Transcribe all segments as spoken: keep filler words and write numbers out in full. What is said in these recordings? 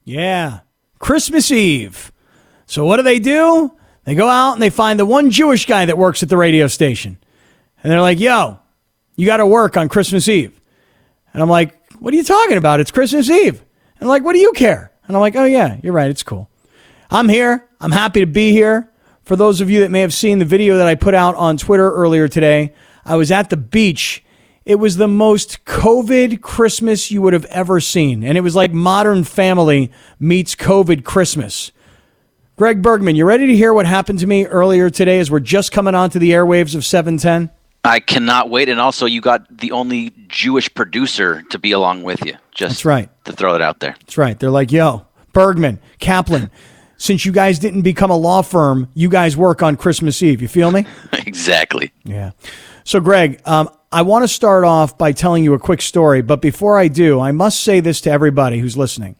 Yeah. Christmas Eve. So what do they do? They go out and they find the one Jewish guy that works at the radio station. And they're like, yo, you got to work on Christmas Eve. And I'm like, what are you talking about? It's Christmas Eve. And I'm like, what do you care? And I'm like, oh, yeah, you're right. It's cool. I'm here. I'm happy to be here. For those of you that may have seen the video that I put out on Twitter earlier today, I was at the beach. It was the most COVID Christmas you would have ever seen. And it was like Modern Family meets COVID Christmas. Greg Bergman, you ready to hear what happened to me earlier today as we're just coming onto the airwaves of seven ten? I cannot wait. And also, you got the only Jewish producer to be along with you. Just That's right. to throw it out there. That's right. They're like, yo, Bergman, Kaplan, since you guys didn't become a law firm, you guys work on Christmas Eve. You feel me? Exactly. Yeah. So, Greg, um, I want to start off by telling you a quick story. But before I do, I must say this to everybody who's listening.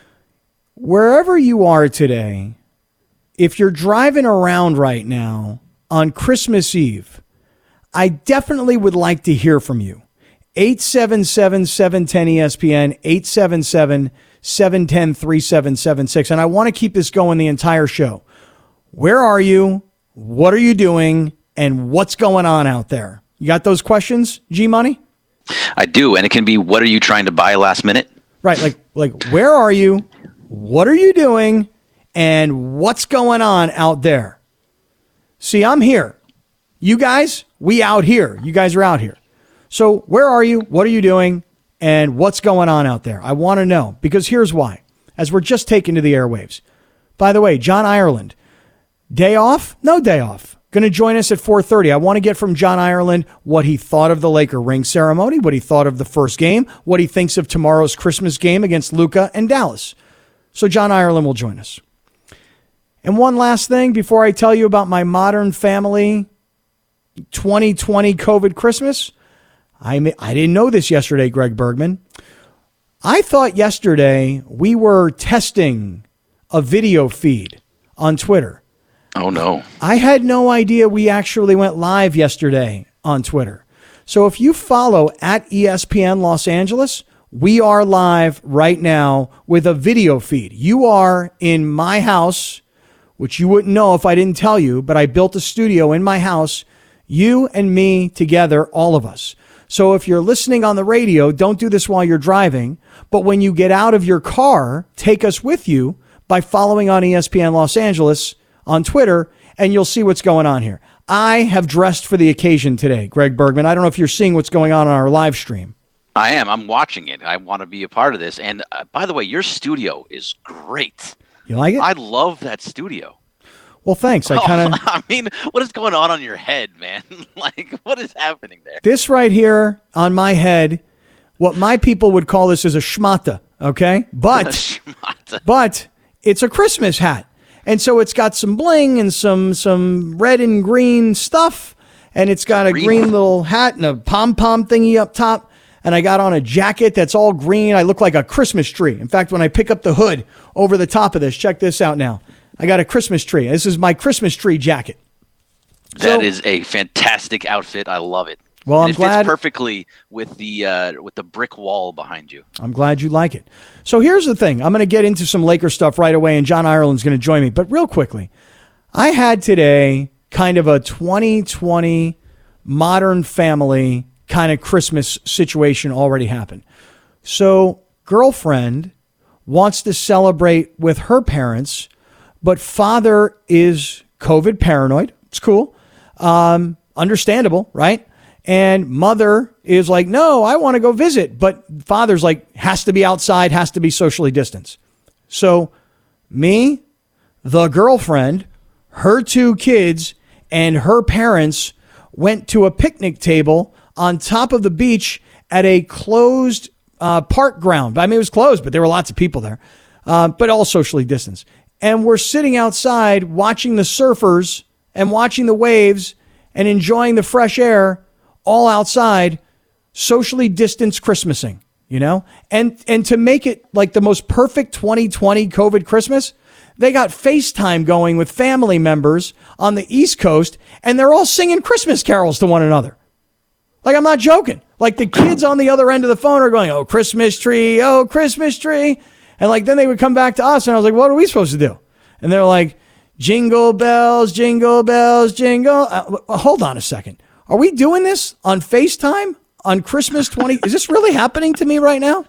Wherever you are today, if you're driving around right now on Christmas Eve, I definitely would like to hear from you. eight seven seven, seven one zero, E S P N, eight seven seven, seven one zero, three seven seven six. And I want to keep this going the entire show. Where are you? What are you doing? And what's going on out there? You got those questions, G-Money? I do. And it can be, what are you trying to buy last minute? Right. Like, like, where are you? What are you doing? And what's going on out there? See, I'm here. You guys, we out here. You guys are out here. So where are you? What are you doing? And what's going on out there? I want to know, because here's why. As we're just taken to the airwaves. By the way, John Ireland, day off? No day off. Going to join us at four thirty. I want to get from John Ireland what he thought of the Laker ring ceremony, what he thought of the first game, what he thinks of tomorrow's Christmas game against Luka and Dallas. So John Ireland will join us. And one last thing before I tell you about my Modern Family twenty twenty COVID Christmas. I I didn't know this yesterday, Greg Bergman. I thought yesterday we were testing a video feed on Twitter. Oh, no. I had no idea we actually went live yesterday on Twitter. So if you follow at E S P N Los Angeles, we are live right now with a video feed. You are in my house, which you wouldn't know if I didn't tell you, but I built a studio in my house. You and me together, all of us. So if you're listening on the radio, don't do this while you're driving. But when you get out of your car, take us with you by following on E S P N Los Angeles on Twitter, and you'll see what's going on here. I have dressed for the occasion today, Greg Bergman. I don't know if you're seeing what's going on on our live stream. I am. I'm watching it. I want to be a part of this. And uh, by the way, your studio is great. You like it? I love that studio. Well, thanks. I kind of. Oh, I mean, what is going on on your head, man? Like, what is happening there? This right here on my head, what my people would call this is a schmata, okay? But, Schmata. but it's a Christmas hat. And so it's got some bling and some some red and green stuff. And it's got a green, green little hat and a pom-pom thingy up top. And I got on a jacket that's all green. I look like a Christmas tree. In fact, when I pick up the hood over the top of this, check this out now. I got a Christmas tree. This is my Christmas tree jacket. That so, is a fantastic outfit. I love it. Well, and I'm it glad fits perfectly with the uh, with the brick wall behind you. I'm glad you like it. So here's the thing. I'm going to get into some Laker stuff right away, and John Ireland's going to join me. But real quickly, I had today kind of a twenty twenty Modern Family kind of Christmas situation already happen. So girlfriend wants to celebrate with her parents, but father is COVID paranoid. It's cool. Um, understandable, right? And mother is like, no, I want to go visit. But father's like, has to be outside, has to be socially distanced. So me, the girlfriend, her two kids, and her parents went to a picnic table on top of the beach at a closed uh, park ground. I mean, it was closed, but there were lots of people there, uh, but all socially distanced. And we're sitting outside watching the surfers and watching the waves and enjoying the fresh air all outside, socially distanced Christmasing, you know? And and to make it like the most perfect twenty twenty COVID Christmas, they got FaceTime going with family members on the East Coast, and they're all singing Christmas carols to one another. Like, I'm not joking. Like, the kids on the other end of the phone are going, oh, Christmas tree, oh, Christmas tree. And like then they would come back to us, and I was like, what are we supposed to do? And they're like, jingle bells, jingle bells, jingle. Uh, hold on a second. Are we doing this on FaceTime on Christmas twenty? Is this really happening to me right now?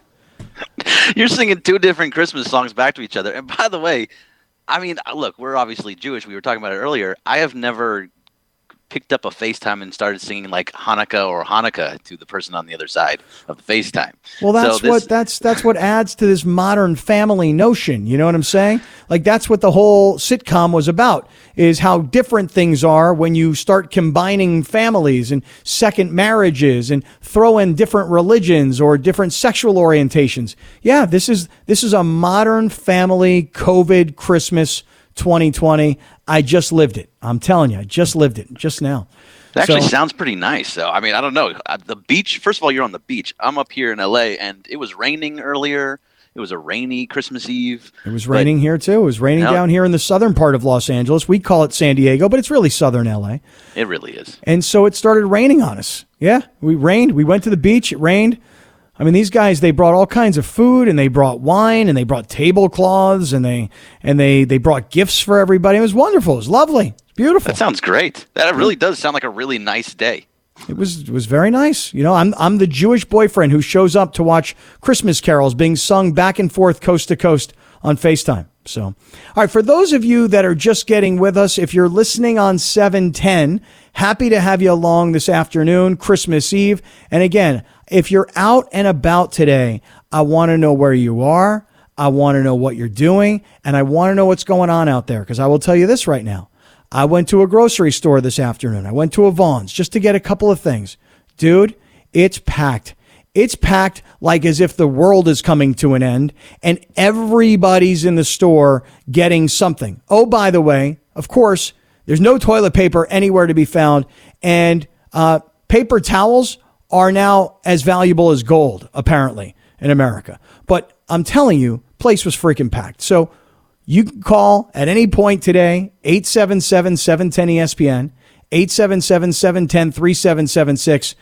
You're singing two different Christmas songs back to each other. And by the way, I mean, look, we're obviously Jewish. We were talking about it earlier. I have never picked up a FaceTime and started singing like Hanukkah or Hanukkah to the person on the other side of the FaceTime. Well, that's so this, what that's that's what adds to this modern family notion. You know what I'm saying? Like that's what the whole sitcom was about, is how different things are when you start combining families and second marriages and throw in different religions or different sexual orientations. Yeah, this is this is a modern family COVID Christmas twenty twenty. I just lived it. I'm telling you, I just lived it just now. It actually so, sounds pretty nice. So, I mean, I don't know. The beach, first of all, you're on the beach. I'm up here in L A, and it was raining earlier. It was a rainy Christmas Eve. It was raining here, too. It was raining you know, down here in the southern part of Los Angeles. We call it San Diego, but it's really southern L A. It really is. And so it started raining on us. Yeah, we rained. We went to the beach. It rained. I mean, these guys, they brought all kinds of food, and they brought wine, and they brought tablecloths, and they and they they brought gifts for everybody. It was wonderful. It was lovely. It's beautiful. That sounds great. That really does sound like a really nice day. It was it was very nice. You know, I'm I'm the Jewish boyfriend who shows up to watch Christmas carols being sung back and forth coast to coast on FaceTime. So, all right, for those of you that are just getting with us, if you're listening on seven ten, happy to have you along this afternoon, Christmas Eve. And again, if you're out and about today, I want to know where you are. I want to know what you're doing. And I want to know what's going on out there, because I will tell you this right now. I went to a grocery store this afternoon. I went to a Vaughn's just to get a couple of things. Dude, it's packed. It's packed like as if the world is coming to an end, and everybody's in the store getting something. Oh, by the way, of course, there's no toilet paper anywhere to be found, and uh, paper towels are now as valuable as gold, apparently, in America. But I'm telling you, place was freaking packed. So you can call at any point today, eight seven seven, seven one zero, E S P N, eight seven seven, seven one zero, three seven seven six.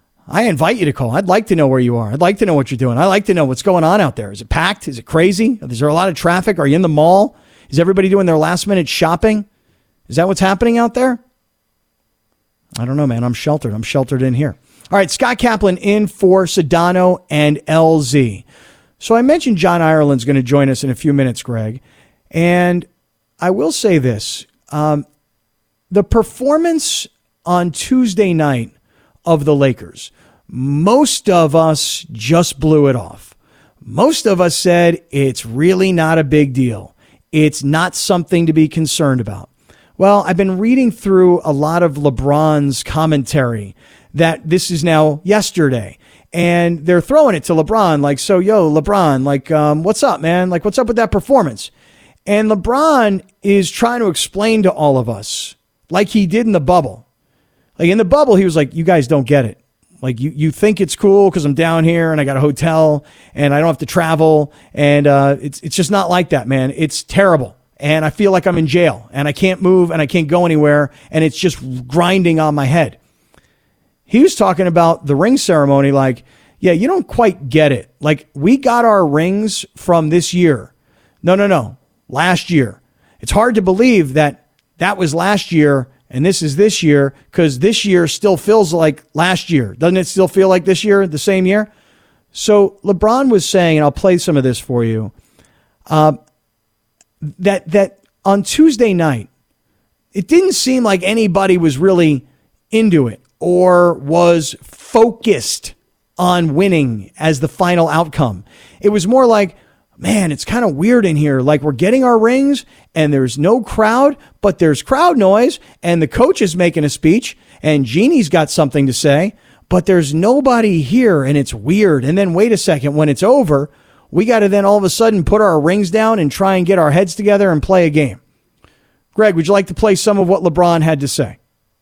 I invite you to call. I'd like to know where you are. I'd like to know what you're doing. I'd like to know what's going on out there. Is it packed? Is it crazy? Is there a lot of traffic? Are you in the mall? Is everybody doing their last minute shopping? Is that what's happening out there? I don't know, man. I'm sheltered. I'm sheltered in here. All right, Scott Kaplan in for Sedano and L Z. So I mentioned John Ireland's going to join us in a few minutes, Greg. And I will say this. Um, the performance on Tuesday night of the Lakers, most of us just blew it off. Most of us said it's really not a big deal. It's not something to be concerned about. Well, I've been reading through a lot of LeBron's commentary that this is now yesterday, and they're throwing it to LeBron like, so, yo, LeBron, like, um, what's up, man? Like, what's up with that performance? And LeBron is trying to explain to all of us, like he did in the bubble. Like in the bubble, he was like, you guys don't get it. Like you, you think it's cool because I'm down here and I got a hotel and I don't have to travel. And uh, it's it's just not like that, man. It's terrible. And I feel like I'm in jail and I can't move and I can't go anywhere. And it's just grinding on my head. He was talking about the ring ceremony like, yeah, you don't quite get it. Like we got our rings from this year. No, no, no. Last year. It's hard to believe that that was last year and this is this year, because this year still feels like last year. Doesn't it still feel like this year, the same year? So LeBron was saying, and I'll play some of this for you, uh, that that on Tuesday night, it didn't seem like anybody was really into it or was focused on winning as the final outcome. It was more like, man, it's kind of weird in here. Like we're getting our rings and there's no crowd, but there's crowd noise and the coach is making a speech and Jeannie's got something to say, but there's nobody here and it's weird. And then wait a second, when it's over, we got to then all of a sudden put our rings down and try and get our heads together and play a game. Greg, would you like to play some of what LeBron had to say?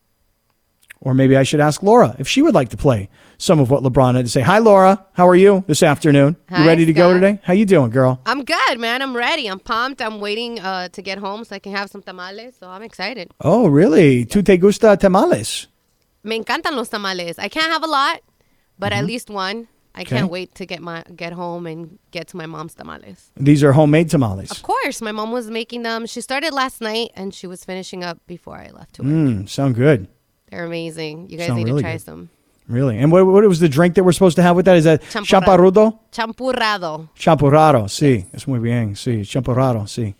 Or maybe I should ask Laura if she would like to play some of what LeBron had to say. Hi, Laura. How are you this afternoon? Hi, you ready to Scott. go today? How you doing, girl? I'm good, man. I'm ready. I'm pumped. I'm waiting uh, to get home so I can have some tamales. So I'm excited. Oh, really? ¿Tú te gusta tamales? Me encantan los tamales. I can't have a lot, but mm-hmm. at least one. I can't wait to get my get home and get to my mom's tamales. These are homemade tamales. Of course. My mom was making them. She started last night, and she was finishing up before I left to work. Mm, sound good. They're amazing. You guys Sound need really to try good. some. Really? And what, what was the drink that we're supposed to have with that? Is that champurrado? Champurrado. Champurrado, sí. Es muy bien, sí. Champurrado, sí.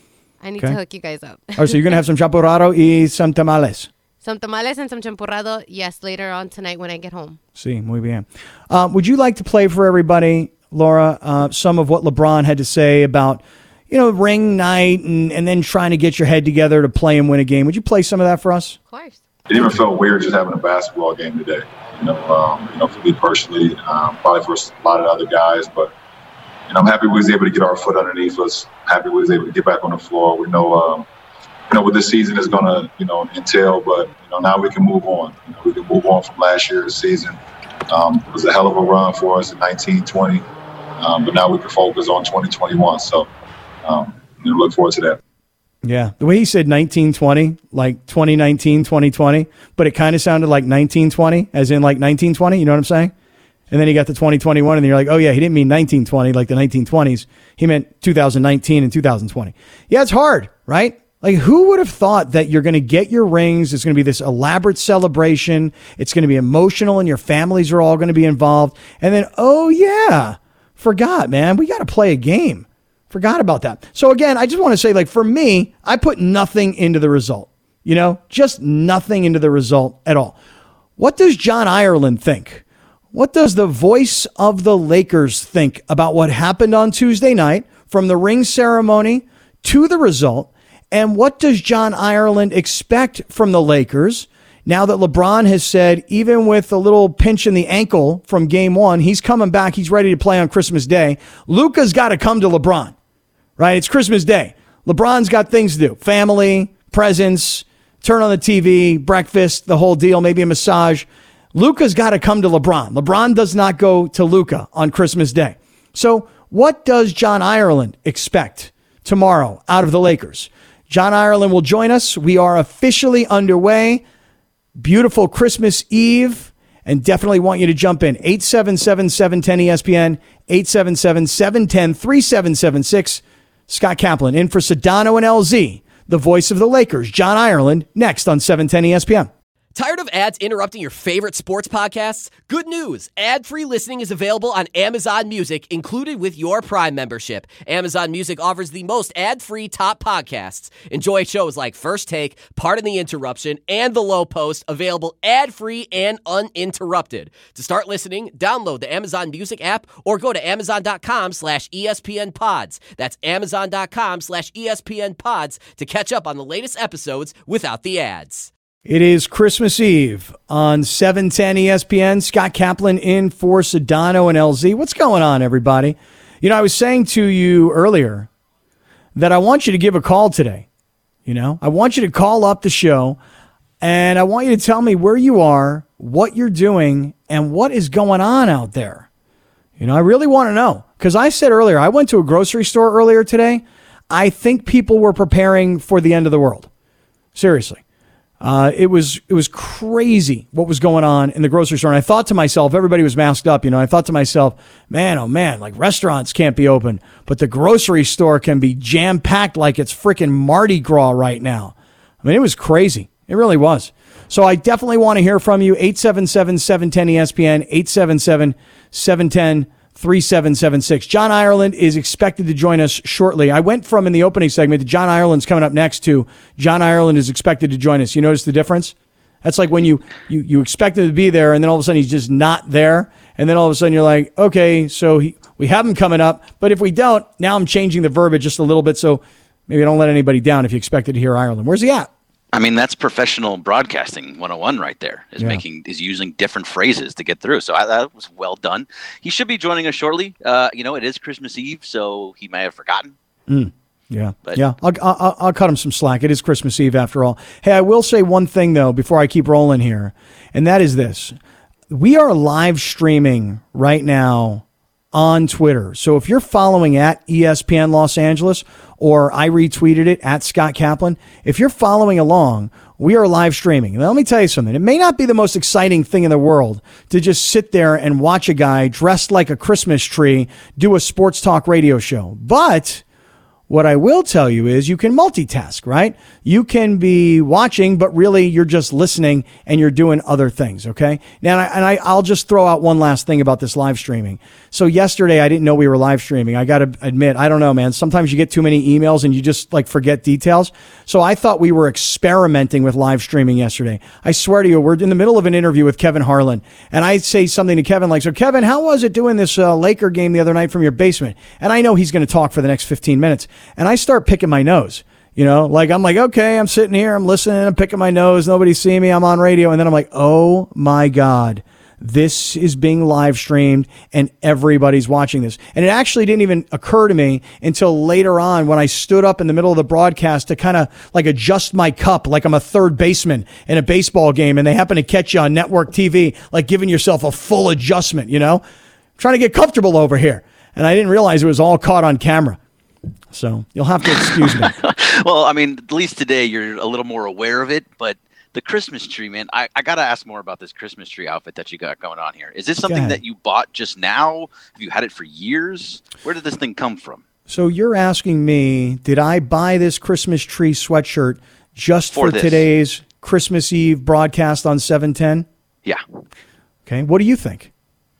I need Okay. to hook you guys up. Oh, so you're going to have some champurrado y some tamales. Some tamales and some champurrado, yes, later on tonight when I get home. Sí, muy bien. Uh, would you like to play for everybody, Laura, uh, some of what LeBron had to say about, you know, ring night and, and then trying to get your head together to play and win a game? Would you play some of that for us? Of course. It even felt weird just having a basketball game today. You know, um, you know, for me personally, um, probably for a lot of other guys, but you know, I'm happy we was able to get our foot underneath us. Happy we was able to get back on the floor. We know, um, you know, what this season is going to, you know, entail, but you know, now we can move on. You know, we can move on from last year's season. Um, it was a hell of a run for us in nineteen twenty, um, but now we can focus on twenty twenty-one. So, um, you know, look forward to that. Yeah. The way he said nineteen twenty, like twenty nineteen, twenty twenty, but it kind of sounded like nineteen twenty, as in like nineteen twenty. You know what I'm saying? And then he got to twenty twenty-one, and you're like, oh, yeah, he didn't mean nineteen twenty, like the nineteen twenties. He meant two thousand nineteen and two thousand twenty. Yeah, it's hard, right? Like, who would have thought that you're going to get your rings? It's going to be this elaborate celebration. It's going to be emotional, and your families are all going to be involved. And then, oh, yeah, forgot, man. We got to play a game. Forgot about that. So, again, I just want to say, like, for me, I put nothing into the result. You know, just nothing into the result at all. What does John Ireland think? What does the voice of the Lakers think about what happened on Tuesday night, from the ring ceremony to the result? And what does John Ireland expect from the Lakers now that LeBron has said, even with a little pinch in the ankle from game one, he's coming back, he's ready to play on Christmas Day? Luka's got to come to LeBron, right? It's Christmas Day. LeBron's got things to do. Family, presents, turn on the T V, breakfast, the whole deal, maybe a massage. Luka's got to come to LeBron. LeBron does not go to Luka on Christmas Day. So what does John Ireland expect tomorrow out of the Lakers? John Ireland will join us. We are officially underway. Beautiful Christmas Eve, and definitely want you to jump in. eight seven seven, seven one zero, E S P N, eight seven seven, seven one zero, three seven seven six. Scott Kaplan in for Sedano and L Z, the voice of the Lakers. John Ireland next on seven ten E S P N. Tired of ads interrupting your favorite sports podcasts? Good news. Ad-free listening is available on Amazon Music, included with your Prime membership. Amazon Music offers the most ad-free top podcasts. Enjoy shows like First Take, Pardon the Interruption, and The Low Post, available ad-free and uninterrupted. To start listening, download the Amazon Music app or go to amazon.com slash ESPN pods. That's amazon.com slash ESPN pods to catch up on the latest episodes without the ads. It is Christmas Eve on seven ten E S P N. Scott Kaplan in for Sedano and L Z. What's going on, everybody? You know, I was saying to you earlier that I want you to give a call today. You know, I want you to call up the show, and I want you to tell me where you are, what you're doing, and what is going on out there. You know, I really want to know, because I said earlier, I went to a grocery store earlier today. I think people were preparing for the end of the world. Seriously. Uh, it was it was crazy what was going on in the grocery store. And I thought to myself, everybody was masked up, you know. I thought to myself, man, oh man, like restaurants can't be open, but the grocery store can be jam-packed like it's freaking Mardi Gras right now. I mean, it was crazy. It really was. So I definitely want to hear from you. eight seven seven, seven one zero, E S P N, eight seven seven, seven one zero, three seven seven six. John Ireland is expected to join us shortly. I went from in the opening segment to John Ireland's coming up next to John Ireland is expected to join us. You notice the difference? That's like when you, you, you expect him to be there, and then all of a sudden he's just not there. And then all of a sudden you're like, okay, so he, we have him coming up. But if we don't, now I'm changing the verbiage just a little bit, so maybe I don't let anybody down if you expected to hear Ireland. Where's he at? I mean, that's professional broadcasting one oh one right there, is Yeah. making is using different phrases to get through. So I, that was well done. He should be joining us shortly. Uh, you know, it is Christmas Eve, so he may have forgotten. Mm, yeah. But- yeah. I'll, I'll, I'll cut him some slack. It is Christmas Eve after all. Hey, I will say one thing, though, before I keep rolling here, and that is this. We are live streaming right now on Twitter. So if you're following at E S P N Los Angeles, or I retweeted it at Scott Kaplan, if you're following along, we are live streaming. Now, let me tell you something. It may not be the most exciting thing in the world to just sit there and watch a guy dressed like a Christmas tree do a sports talk radio show. But what I will tell you is you can multitask, right? You can be watching, but really you're just listening and you're doing other things, okay? Now, and, I, and I, I'll just throw out one last thing about this live streaming. So yesterday, I didn't know we were live streaming. I got to admit, I don't know, man. Sometimes you get too many emails and you just like forget details. So I thought we were experimenting with live streaming yesterday. I swear to you, we're in the middle of an interview with Kevin Harlan. And I say something to Kevin like, so Kevin, how was it doing this uh, Laker game the other night from your basement? And I know he's going to talk for the next fifteen minutes. And I start picking my nose, you know, like I'm like, okay, I'm sitting here, I'm listening, I'm picking my nose. Nobody's seeing me. I'm on radio. And then I'm like, oh my God, this is being live streamed and everybody's watching this. And it actually didn't even occur to me until later on when I stood up in the middle of the broadcast to kind of like adjust my cup like I'm a third baseman in a baseball game. And they happen to catch you on network T V, like giving yourself a full adjustment, you know, trying to get comfortable over here. And I didn't realize it was all caught on camera. So you'll have to excuse me. Well, I mean, at least today you're a little more aware of it, but the Christmas tree, man, I, I got to ask more about this Christmas tree outfit that you got going on here. Is this something that you bought just now? Have you had it for years? Where did this thing come from? So you're asking me, did I buy this Christmas tree sweatshirt just for, for today's Christmas Eve broadcast on seven ten? Yeah. Okay. What do you think?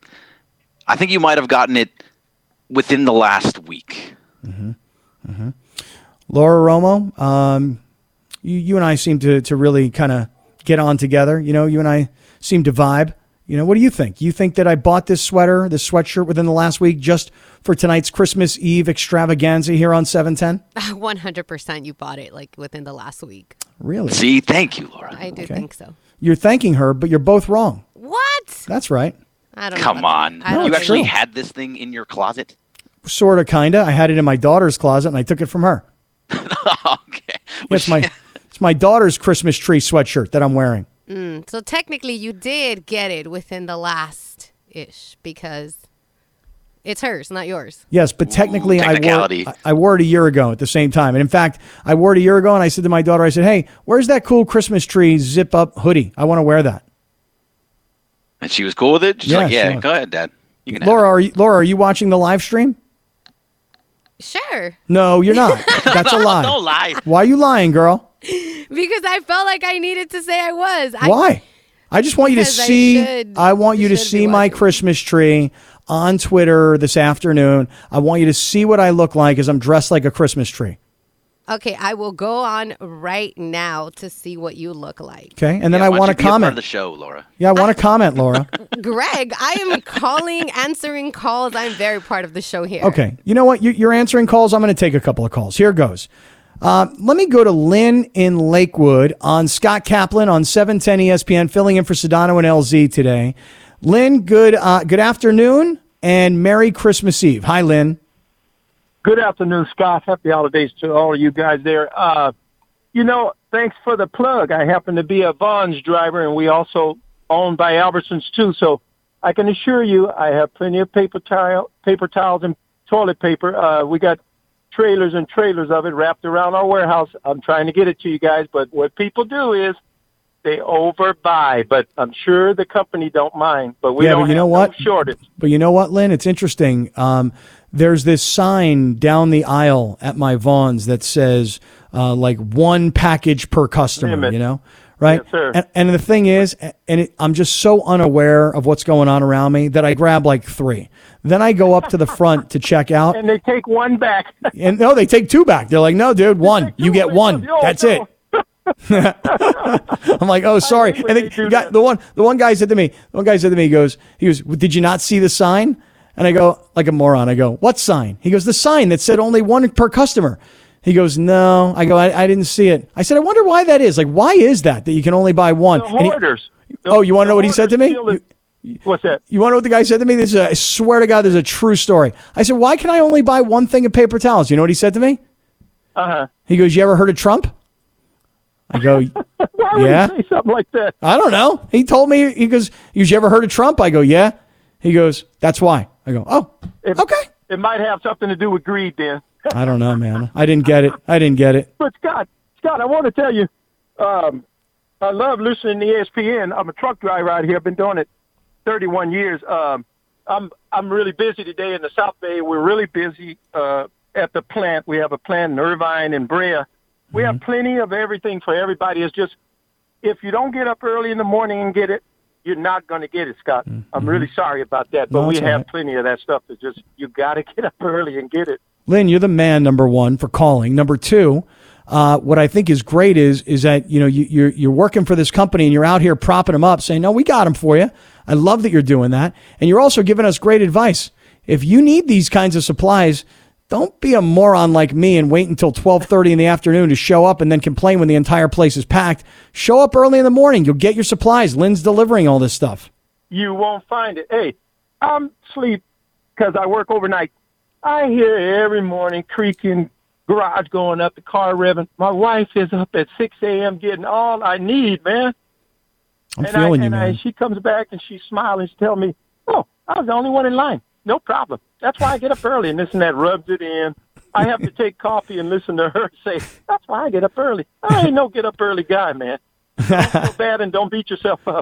I think you might have gotten it within the last week. Mm-hmm. Mm-hmm. Laura Romo, um, you, you and I seem to, to really kind of get on together. You know, you and I seem to vibe. You know, what do you think? You think that I bought this sweater, this sweatshirt within the last week just for tonight's Christmas Eve extravaganza here on seven ten? one hundred percent you bought it like within the last week. Really? See, thank you, Laura. I do Okay. think so. You're thanking her, but you're both wrong. What? That's right. I don't know. Come about on. that. I don't You think actually so. had this thing in your closet? Sort of, kind of. I had it in my daughter's closet, and I took it from her. Okay. It's my it's my daughter's Christmas tree sweatshirt that I'm wearing. Mm, so technically, you did get it within the last ish because it's hers, not yours. Yes, but technically, Ooh, I wore technicality. I, I wore it a year ago at the same time. And in fact, I wore it a year ago, and I said to my daughter, I said, "Hey, where's that cool Christmas tree zip up hoodie? I want to wear that." And she was cool with it? She's Yeah, like, yeah, sure. go ahead, Dad. You can have Laura, are you, Laura, are you watching the live stream? Sure. No, you're not. That's a lie. Don't lie. Why are you lying, girl? Because I felt like I needed to say I was. I, Why? I just want you to Because I see. should- I want you to should see be my watching. Christmas tree on Twitter this afternoon. I want you to see what I look like as I'm dressed like a Christmas tree. Okay, I will go on right now to see what you look like. Okay, and then Yeah, I why don't want you to be a part comment. of the show, Laura. Yeah, I want to comment, Laura. Greg, I am calling, answering calls. I'm very part of the show here. Okay, you know what? You- You're answering calls. I'm going to take a couple of calls. Here goes. Uh, let me go to Lynn in Lakewood on Scott Kaplan on seven ten E S P N, filling in for Sedano and L Z today. Lynn, good uh, good afternoon and Merry Christmas Eve. Hi, Lynn. Good afternoon, Scott. Happy holidays to all of you guys there. Uh, you know, thanks for the plug. I happen to be a Vaughn's driver, and we also owned by Albertsons, too. So I can assure you I have plenty of paper towel, paper towels and toilet paper. Uh, we got trailers and trailers of it wrapped around our warehouse. I'm trying to get it to you guys, but what people do is they overbuy. But I'm sure the company don't mind. But we Yeah, don't but you have know no what? shortage. But you know what, Lynn? It's interesting. Um, there's this sign down the aisle at my Vaughn's that says uh, like one package per customer, Limit. you know? Right? Yes, sir. And, and the thing is, and it, I'm just so unaware of what's going on around me that I grab like three. Then I go up to the front to check out. And they take one back. And no, they take two back. They're like, no, dude, one. You get one. No, That's no. it. I'm like, oh, sorry. hate And when the they do guy, that. the one, the one guy said to me, the one guy said to me, he goes, he goes, did you not see the sign? And I go, like a moron. I go, what sign? He goes, the sign that said only one per customer. He goes, no. I go, I, I didn't see it. I said, I wonder why that is. Like, why is that that you can only buy one? The And he- hoarders. The- oh, you want to the know what he said to me? hoarders steal it. What's that? You want to know what the guy said to me? This is a, I swear to God, this is a true story. I said, why can I only buy one thing of paper towels? You know what he said to me? Uh-huh. He goes, you ever heard of Trump? I go, Why would Yeah. you say something like that? I don't know. He told me, he goes, you ever heard of Trump? I go, yeah. He goes, that's why. I go, oh, It, okay. It might have something to do with greed then. I don't know, man. I didn't get it. I didn't get it. But Scott, Scott, I want to tell you, um, I love listening to E S P N. I'm a truck driver out here. I've been doing it thirty-one years. Um, I'm I'm really busy today in the South Bay. We're really busy uh, at the plant. We have a plant in Irvine and Brea. We mm-hmm. have plenty of everything for everybody. It's just if you don't get up early in the morning and get it, you're not going to get it, Scott. Mm-hmm. I'm really sorry about that, but no, we have right. plenty of that stuff. It's just you got to get up early and get it. Lynn, you're the man, number one, for calling. Number two, uh, what I think is great is is that you know you, you're you're working for this company and you're out here propping them up, saying, "No, we got them for you." I love that you're doing that, and you're also giving us great advice. If you need these kinds of supplies, don't be a moron like me and wait until twelve thirty in the afternoon to show up and then complain when the entire place is packed. Show up early in the morning. You'll get your supplies. Lynn's delivering all this stuff. You won't find it. Hey, I'm asleep because I work overnight. I hear every morning creaking, garage going up, the car revving. My wife is up at six a.m. getting all I need, man. I'm and feeling I, you, and man. I, she comes back and she's smiling. She tells me, oh, I was the only one in line. No problem. That's why I get up early, and this and that rubs it in. I have to take coffee and listen to her say, that's why I get up early. I ain't no get up early guy, man. Don't feel bad and don't beat yourself up.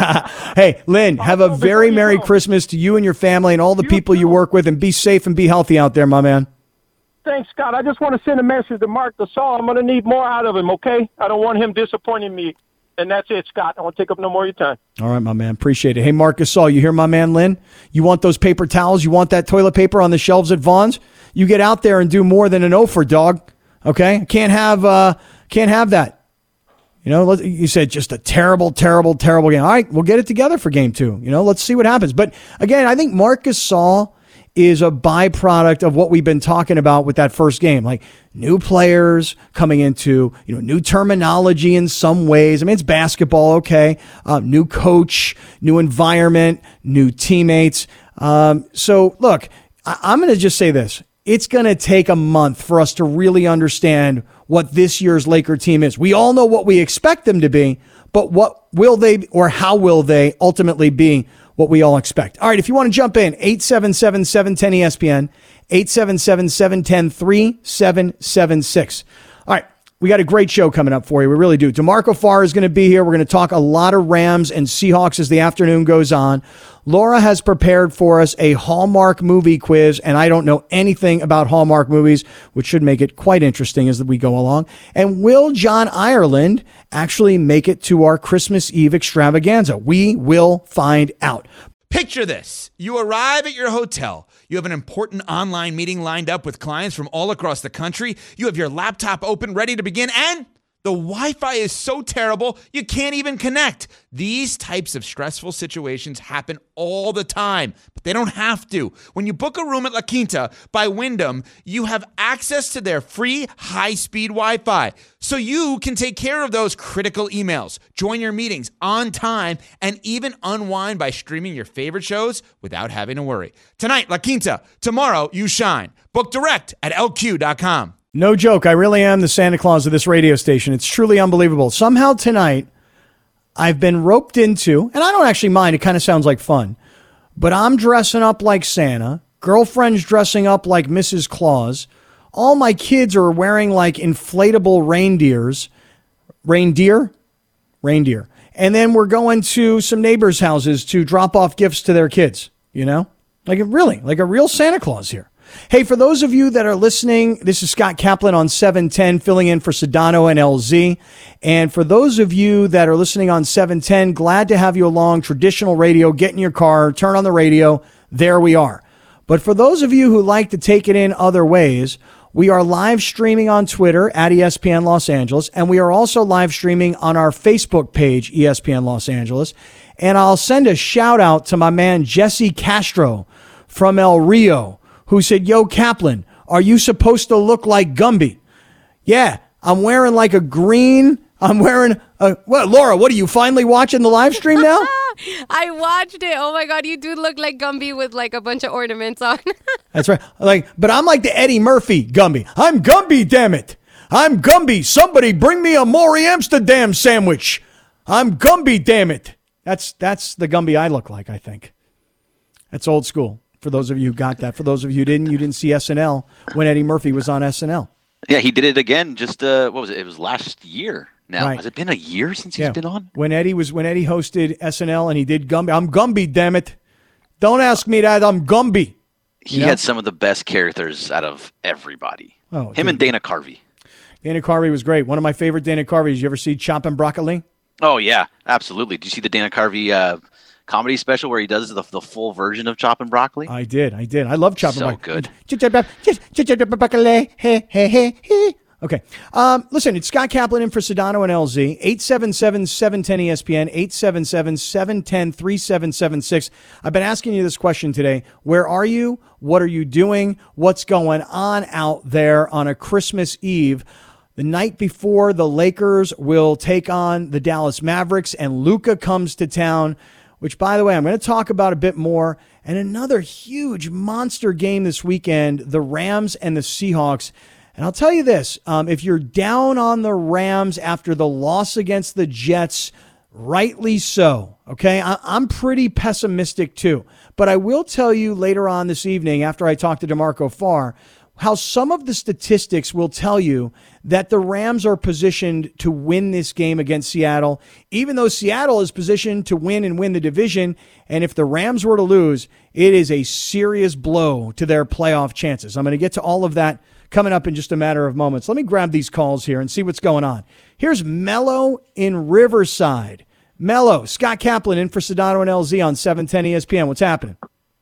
Hey, Lynn, have a very Merry Christmas to you and your family and all the You people you too. work with, and be safe and be healthy out there, my man. Thanks, Scott. I just want to send a message to Mark Gasol. I'm going to need more out of him, okay? I don't want him disappointing me. And that's it, Scott. I won't take up no more of your time. All right, my man. Appreciate it. Hey, Mark Gasol, you hear my man, Lynn? You want those paper towels? You want that toilet paper on the shelves at Vaughn's? You get out there and do more than an offer, dog. Okay? Can't have, uh, can't have that. You know, let- you said just a terrible, terrible, terrible game. All right, we'll get it together for game two. You know, let's see what happens. But again, I think Mark Gasol is a byproduct of what we've been talking about with that first game, like new players coming into, you know, new terminology in some ways. I mean, it's basketball, okay. Uh, new coach, new environment, new teammates. Um, so look, I- I'm going to just say this. It's going to take a month for us to really understand what this year's Laker team is. We all know what we expect them to be, but what will they, or how will they ultimately be what we all expect? All right, if you want to jump in, eight seven seven, seven one zero, E S P N, eight seven seven, seven one zero, three seven seven six. All right, we got a great show coming up for you. We really do. DeMarco Farr is going to be here. We're going to talk a lot of Rams and Seahawks as the afternoon goes on. Laura has prepared for us a Hallmark movie quiz, and I don't know anything about Hallmark movies, which should make it quite interesting as we go along. And will John Ireland actually make it to our Christmas Eve extravaganza? We will find out. Picture this. You arrive at your hotel. You have an important online meeting lined up with clients from all across the country. You have your laptop open, ready to begin, and the Wi-Fi is so terrible, you can't even connect. These types of stressful situations happen all the time, but they don't have to. When you book a room at La Quinta by Wyndham, you have access to their free high-speed Wi-Fi, so you can take care of those critical emails, join your meetings on time, and even unwind by streaming your favorite shows without having to worry. Tonight, La Quinta. Tomorrow, you shine. Book direct at L Q dot com. No joke. I really am the Santa Claus of this radio station. It's truly unbelievable. Somehow tonight, I've been roped into, and I don't actually mind. It kind of sounds like fun, but I'm dressing up like Santa. Girlfriend's dressing up like Missus Claus. All my kids are wearing like inflatable reindeers. Reindeer? Reindeer. And then we're going to some neighbors' houses to drop off gifts to their kids, you know? Like really, like a real Santa Claus here. Hey, for those of you that are listening, this is Scott Kaplan on seven ten, filling in for Sedano and L Z. And for those of you that are listening on seven ten, glad to have you along. Traditional radio, get in your car, turn on the radio. There we are. But for those of you who like to take it in other ways, we are live streaming on Twitter at E S P N Los Angeles. And we are also live streaming on our Facebook page, E S P N Los Angeles. And I'll send a shout out to my man, Jesse Castro from El Rio, who said, yo, Kaplan, are you supposed to look like Gumby? Yeah, I'm wearing like a green, I'm wearing a, what, Laura, what are you finally watching the live stream now? I watched it. Oh my God, you do look like Gumby with like a bunch of ornaments on. That's right. Like, but I'm like the Eddie Murphy Gumby. I'm Gumby, damn it. I'm Gumby. Somebody bring me a Maury Amsterdam sandwich. I'm Gumby, damn it. That's, that's the Gumby I look like, I think. That's old school. For those of you who got that. For those of you who didn't, you didn't see S N L when Eddie Murphy was on S N L. Yeah, he did it again just, uh, what was it? It was last year. now. Right. Has it been a year since Yeah. he's been on? When Eddie was when Eddie hosted S N L and he did Gumby. I'm Gumby, damn it. Don't ask me that. I'm Gumby. He You know? had some of the best characters out of everybody. Oh, Him dude. and Dana Carvey. Dana Carvey was great. One of my favorite Dana Carveys. You ever see Choppin' Broccoli? Oh, yeah, absolutely. Did you see the Dana Carvey uh, comedy special where he does the, the full version of Choppin' Broccoli? I did. I did. I love Choppin' So Broccoli. good. Broccoli. Hey, hey, hey, hey. Okay. Um, listen, it's Scott Kaplan in for Sedano and L Z. eight seven seven, seven one zero, E S P N, eight seven seven, seven one zero, three seven seven six. I've been asking you this question today. Where are you? What are you doing? What's going on out there on a Christmas Eve? The night before, the Lakers will take on the Dallas Mavericks, and Luka comes to town, which, by the way, I'm going to talk about a bit more. And another huge monster game this weekend, the Rams and the Seahawks. And I'll tell you this, um, if you're down on the Rams after the loss against the Jets, rightly so, okay? I- I'm pretty pessimistic too. But I will tell you later on this evening, after I talk to DeMarco Farr, how some of the statistics will tell you that the Rams are positioned to win this game against Seattle, even though Seattle is positioned to win and win the division. And if the Rams were to lose, it is a serious blow to their playoff chances. I'm going to get to all of that coming up in just a matter of moments. Let me grab these calls here and see what's going on. Here's Mello in Riverside. Mello, Scott Kaplan in for Sedano and L Z on seven ten E S P N. What's happening?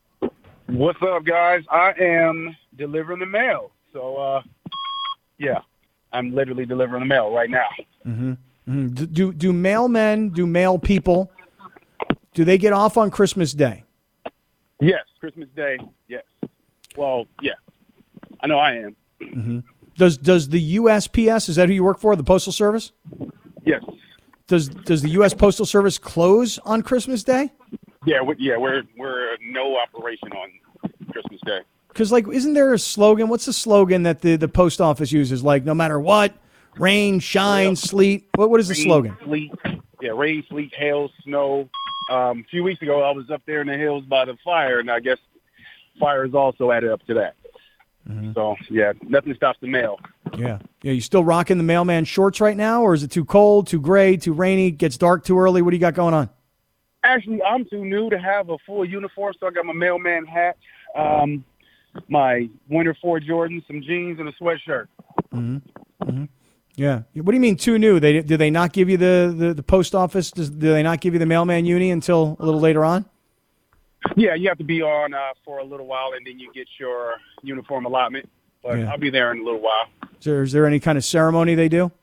What's up, guys? I am delivering the mail. So, uh, yeah, I'm literally delivering the mail right now. Mm-hmm. Mm-hmm. Do, do do mailmen, do mail people, do they get off on Christmas Day? Yes, Christmas Day, yes. Well, yeah, I know I am. Mm-hmm. Does does the U S P S, is that who you work for, the Postal Service? Yes. Does does the U S Postal Service close on Christmas Day? Yeah, we, yeah, we're we're no operation on Christmas Day. Because, like, isn't there a slogan? What's the slogan that the, the post office uses? Like, no matter what, rain, shine, Yeah. sleet. What What is the Rain, slogan? Sleet, yeah, rain, sleet, hail, snow. Um, a few weeks ago, I was up there in the hills by the fire, and I guess fire is also added up to that. Mm-hmm. So, yeah, nothing stops the mail. Yeah. Yeah. You still rocking the mailman shorts right now, or is it too cold, too gray, too rainy, gets dark too early? What do you got going on? Actually, I'm too new to have a full uniform, so I got my mailman hat, um, my winter four Jordans, some jeans, and a sweatshirt. Mm-hmm. Mm-hmm. Yeah. What do you mean too new? They do they not give you the, the, the post office? Does, do they not give you the mailman uni until a little later on? Yeah, you have to be on uh, for a little while, and then you get your uniform allotment. But Yeah. I'll be there in a little while. Is there, is there any kind of ceremony they do?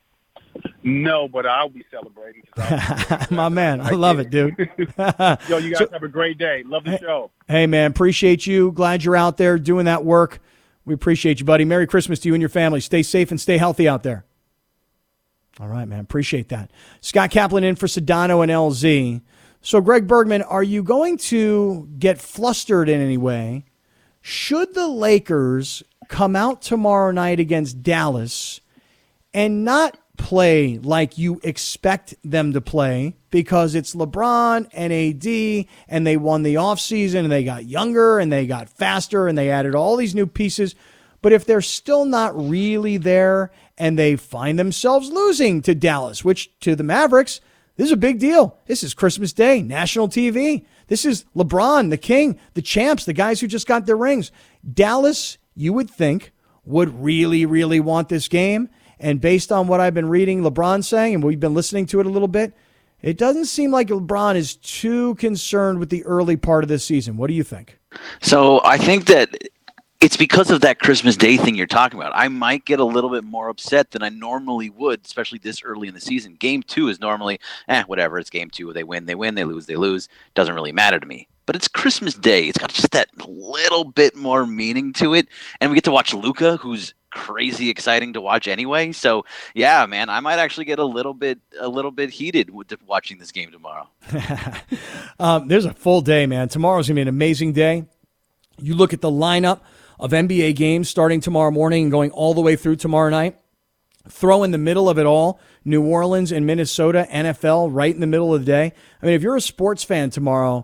No, but I'll be celebrating. 'cause I'll- My man, I love it, dude. Yo, you guys So- have a great day. Love the show. Hey, man, appreciate you. Glad you're out there doing that work. We appreciate you, buddy. Merry Christmas to you and your family. Stay safe and stay healthy out there. All right, man. Appreciate that. Scott Kaplan in for Sedano and L Z. So, Greg Bergman, are you going to get flustered in any way? Should the Lakers come out tomorrow night against Dallas and not play like you expect them to play because it's LeBron and A D and they won the offseason and they got younger and they got faster and they added all these new pieces? But if they're still not really there and they find themselves losing to Dallas, which to the Mavericks, this is a big deal. This is Christmas Day, national T V. This is LeBron, the king, the champs, the guys who just got their rings. Dallas, you would think, would really, really want this game. And based on what I've been reading LeBron saying, and we've been listening to it a little bit, it doesn't seem like LeBron is too concerned with the early part of this season. What do you think? So I think that it's because of that Christmas Day thing you're talking about. I might get a little bit more upset than I normally would, especially this early in the season. Game two is normally, eh, whatever. It's game two. They win, they win. They lose, they lose. Doesn't really matter to me. But it's Christmas Day. It's got just that little bit more meaning to it. And we get to watch Luka, who's crazy exciting to watch anyway. So yeah, man, I might actually get a little bit, a little bit heated with watching this game tomorrow. um, there's a full day, man. Tomorrow's gonna be an amazing day. You look at the lineup of N B A games starting tomorrow morning and going all the way through tomorrow night. Throw in the middle of it all, New Orleans and Minnesota, N F L, right in the middle of the day. I mean, if you're a sports fan tomorrow,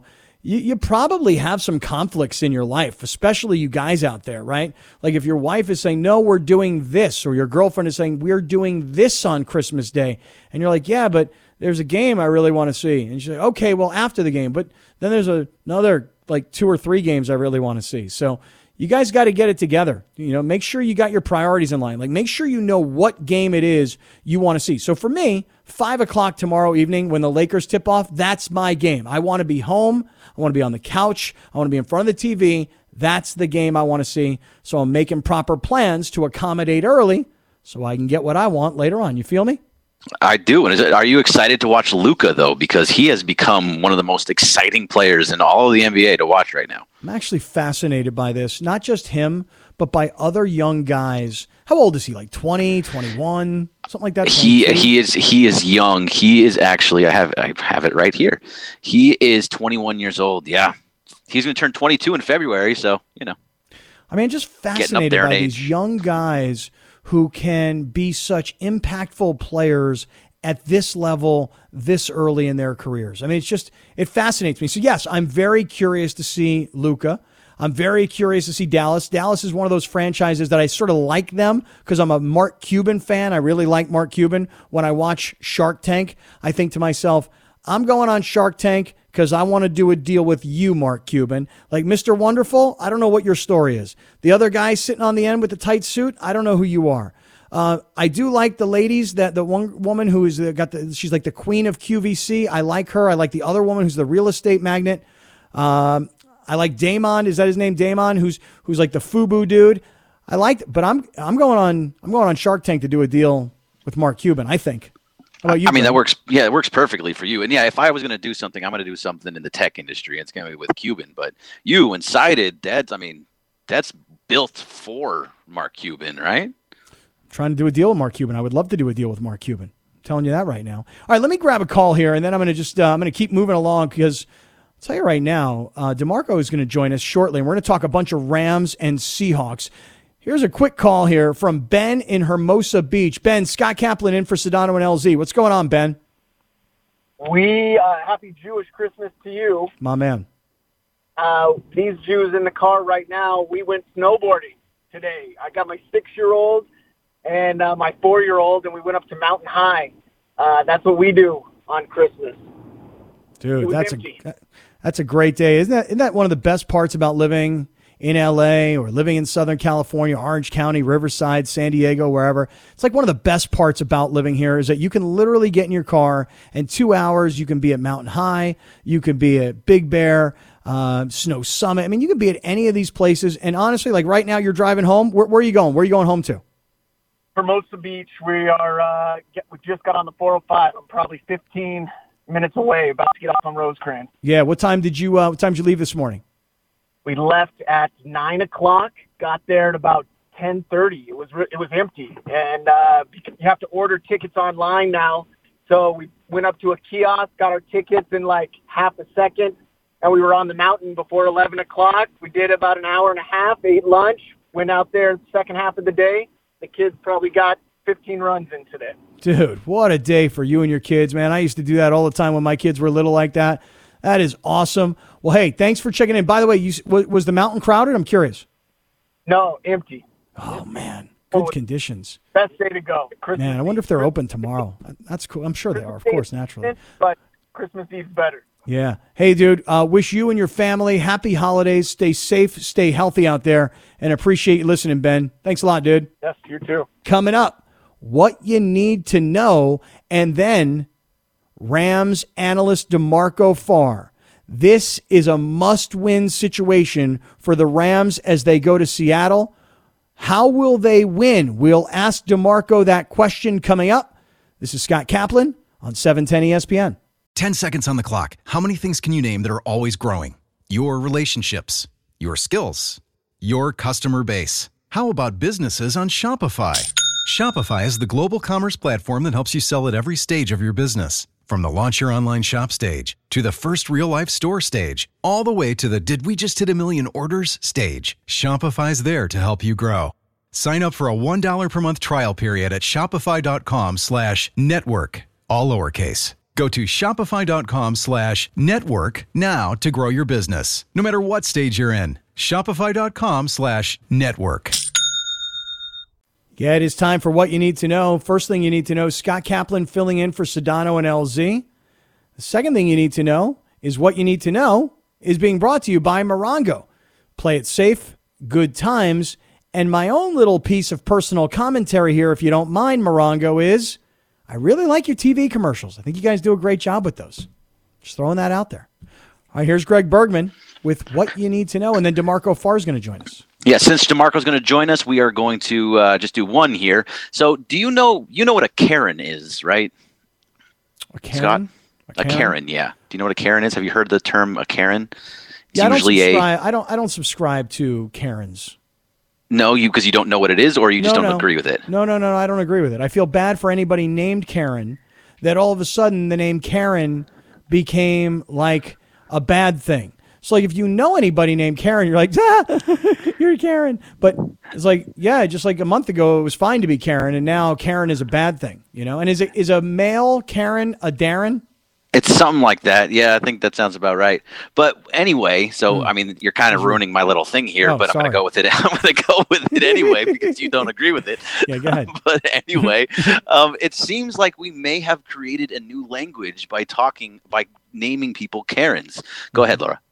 you, you probably have some conflicts in your life, especially you guys out there, right? Like if your wife is saying, no, we're doing this, or your girlfriend is saying, we're doing this on Christmas Day. And you're like, yeah, but there's a game I really want to see. And she's like, okay, well, after the game. But then there's a, another like two or three games I really want to see. So you guys got to get it together. You know, make sure you got your priorities in line. Like, make sure you know what game it is you want to see. So for me, five o'clock tomorrow evening when the Lakers tip off, that's my game. I want to be home. I want to be on the couch. I want to be in front of the T V. That's the game I want to see. So I'm making proper plans to accommodate early so I can get what I want later on. You feel me? I do. And is it, are you excited to watch Luka, though? Because he has become one of the most exciting players in all of the N B A to watch right now. I'm actually fascinated by this. Not just him, but by other young guys. How old is he? Like twenty, twenty-one, something like that? He he is he is young. He is actually, I have I have it right here. He is twenty-one years old. Yeah. He's going to turn twenty-two in February, so, you know. I mean, just fascinated by these young guys who can be such impactful players at this level this early in their careers. I mean, it's just, it fascinates me. So yes, I'm very curious to see Luka. I'm very curious to see Dallas. Dallas is one of those franchises that I sort of like them because I'm a Mark Cuban fan. I really like Mark Cuban. When I watch Shark Tank, I think to myself, I'm going on Shark Tank because I want to do a deal with you, Mark Cuban. Like Mister Wonderful, I don't know what your story is. The other guy sitting on the end with the tight suit, I don't know who you are. Uh, I do like the ladies, that the one woman who is got the, she's like the queen of Q V C. I like her. I like the other woman who's the real estate magnate. Um, I like Damon. Is that his name? Damon, who's who's like the FUBU dude. I like, but I'm I'm going on I'm going on Shark Tank to do a deal with Mark Cuban, I think. How about you, I mean, Greg? that works. Yeah, it works perfectly for you. And yeah, if I was going to do something, I'm going to do something in the tech industry. It's going to be with Cuban. But you and Sided, that's, I mean, that's built for Mark Cuban, right? Trying to do a deal with Mark Cuban. I would love to do a deal with Mark Cuban. I'm telling you that right now. All right, let me grab a call here, and then I'm going to just uh, I'm going to keep moving along because I'll tell you right now, uh, DeMarco is going to join us shortly, and we're going to talk a bunch of Rams and Seahawks. Here's a quick call here from Ben in Hermosa Beach. Ben, Scott Kaplan in for Sedano and L Z. What's going on, Ben? We, uh, happy Jewish Christmas to you. My man. Uh, these Jews in the car right now, we went snowboarding today. I got my six-year-old and uh, my four-year-old, and we went up to Mountain High. Uh, that's what we do on Christmas. Dude, that's empty. a that's a great day. Isn't that, isn't that one of the best parts about living in L A or living in Southern California, Orange County, Riverside, San Diego, wherever? It's like one of the best parts about living here is that you can literally get in your car and two hours you can be at Mountain High, you can be at Big Bear, uh, Snow Summit. I mean, you can be at any of these places. And honestly, like right now you're driving home. Where, where are you going? Where are you going home to? Hermosa Beach. We are, uh, get, we just got on the four oh five. I'm probably fifteen minutes away, about to get off on Rosecrans. Yeah. What time did you, uh, what time did you leave this morning? We left at nine o'clock, got there at about ten thirty. It was it was empty, and uh, you have to order tickets online now. So we went up to a kiosk, got our tickets in like half a second, and we were on the mountain before eleven o'clock. We did about an hour and a half, ate lunch, went out there the second half of the day. The kids probably got fifteen runs in today. Dude, what a day for you and your kids, man. I used to do that all the time when my kids were little like that. That is awesome. Well, hey, thanks for checking in. By the way, you, was the mountain crowded? I'm curious. No, empty. Oh, man. Good conditions. Best day to go. Christmas man, I wonder Eve. if they're open tomorrow. That's cool. I'm sure they are, of course, naturally. But Christmas Eve's better. Yeah. Hey, dude, uh, wish you and your family happy holidays. Stay safe, stay healthy out there, and appreciate you listening, Ben. Thanks a lot, dude. Yes, you too. Coming up, what you need to know, and then Rams analyst DeMarco Farr. This is a must-win situation for the Rams as they go to Seattle. How will they win? We'll ask DeMarco that question coming up. This is Scott Kaplan on seven ten E S P N. Ten seconds on the clock. How many things can you name that are always growing? Your relationships, your skills, your customer base. How about businesses on Shopify? Shopify is the global commerce platform that helps you sell at every stage of your business. From the launch your online shop stage, to the first real-life store stage, all the way to the did we just hit a million orders stage, Shopify's there to help you grow. Sign up for a one dollar per month trial period at shopify.com slash network, all lowercase. Go to shopify.com slash network now to grow your business. No matter what stage you're in, shopify.com slash network. Yeah, it is time for what you need to know. First thing you need to know, Scott Kaplan filling in for Sedano and L Z. The second thing you need to know is what you need to know is being brought to you by Morongo. Play it safe, good times, and my own little piece of personal commentary here, if you don't mind, Morongo, is I really like your T V commercials. I think you guys do a great job with those. Just throwing that out there. All right, here's Greg Bergman with what you need to know, and then DeMarco Farr is going to join us. Yeah, since DeMarco's going to join us, we are going to uh, just do one here. So do you know you know what a Karen is, right? A Karen? Scott? A A Karen? Karen, yeah. Do you know what a Karen is? Have you heard the term a Karen? It's Yeah, I don't usually subscribe. a I don't. I don't subscribe to Karens. no, you because you don't know what it is, or you just No, don't no. agree with it. No, no, no. I don't agree with it. I feel bad for anybody named Karen. That all of a sudden the name Karen became like a bad thing. So like if you know anybody named Karen, you're like, ah, you're a Karen. But it's like, yeah, just like a month ago, it was fine to be Karen, and now Karen is a bad thing, you know? And is it is a male Karen a Darren? It's something like that. Yeah, I think that sounds about right. But anyway, so Hmm. I mean, you're kind of ruining my little thing here, Oh, but I'm going sorry. to go with it. I'm going to go with it anyway because you don't agree with it. Yeah, go ahead. But anyway, um, it seems like we may have created a new language by talking, by naming people Karens. Go ahead, Laura.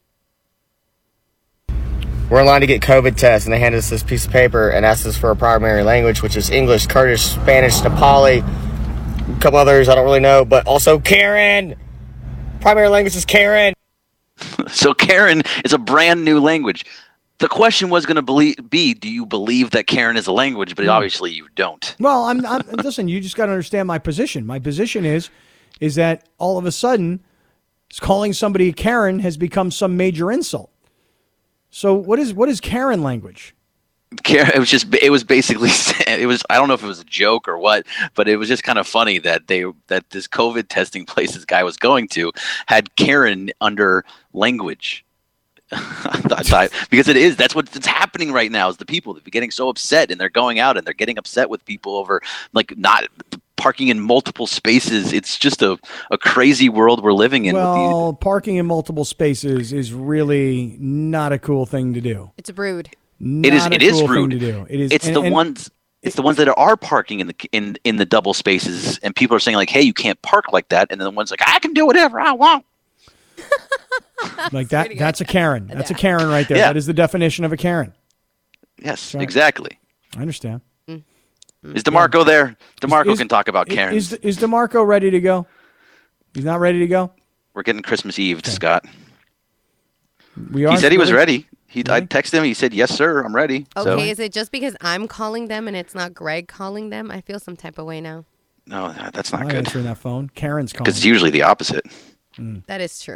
We're in line to get COVID tests, and they handed us this piece of paper and asked us for a primary language, which is English, Kurdish, Spanish, Nepali, a couple others I don't really know, but also Karen. Primary language is Karen. So Karen is a brand new language. The question was going to be, do you believe that Karen is a language? But obviously you don't. Well, I'm, I'm listen, you just got to understand my position. My position is is that all of a sudden calling somebody Karen has become some major insult. So what is what is Karen language? Karen, it was just it was basically it was I don't know if it was a joke or what, but it was just kind of funny that they that this COVID testing place this guy was going to had Karen under language. I thought- because it is that's what's happening right now is the people they're getting so upset and they're going out and they're getting upset with people over like not parking in multiple spaces. It's just a, a crazy world we're living in. with Well, parking in multiple spaces is really not a cool thing to do. It's rude. these, it is Not a it is cool thing rude. to do. It is. It's and- the and- ones it's the ones that are parking in the in in the double spaces and people are saying like, hey, you can't park like that, and then the one's like, I can do whatever I want. like that. That's a Karen. That's a Karen right there. Yeah. That is the definition of a Karen. Yes, right. exactly. I understand. Is DeMarco there? DeMarco Is- can talk about Karen. Is is DeMarco ready to go? He's not ready to go. We're getting Christmas Eve, Scott. We are. He said he was ready. ready. He I texted him. He said, "Yes, sir, I'm ready." Okay, So is it just because I'm calling them and it's not Greg calling them? I feel some type of way now. no, that's I'm not not good answering that phone. Karen's calling. because it's usually the opposite. That is true.